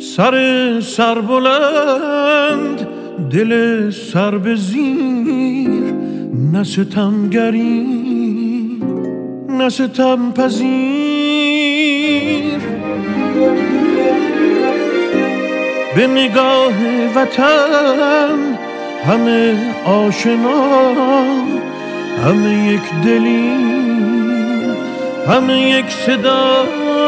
سر بلند دل سر به زیر، نه ستمگری نه ستم پذیر. به نگاه وطن همه آشنا، همه یک دلی، همه یک صدا.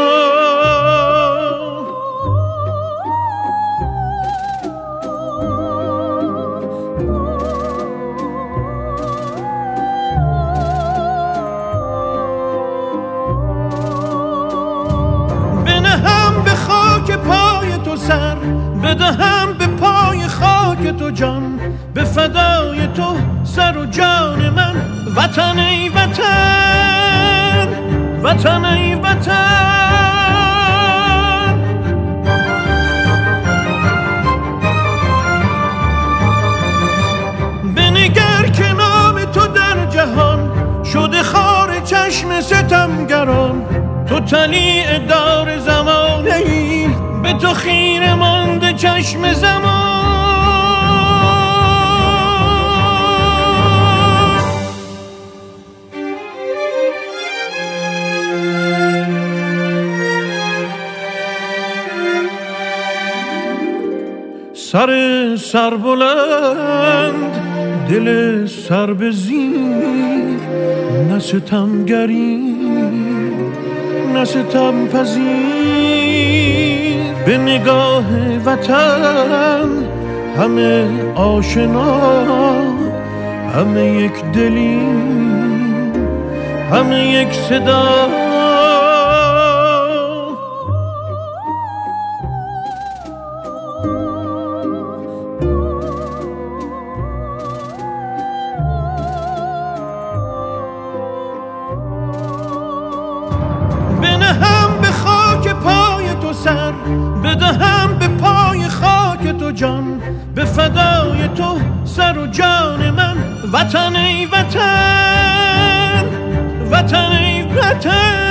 بنهم به خاک پای تو سر، بدهم به پای خاک تو جان، به فدای تو سر و جان من. وطن ای وطن، وطن ای وطن. بنگر که نام تو در جهان شده خار چشم ستمگران. تو طلیع دار زمانه ای، به تو خیره مانده چشم زمان. سر بلند دل سر به زیر، نه ستمگری نه ستم پذیر. به نگاه وطن همه آشنا، همه یک دلی، همه یک صدا. بنهم به خاک پای تو سر، بدهم به پای خاک تو جان، به فدای تو سر و جان من. وطن ای وطن، وطن ای وطن.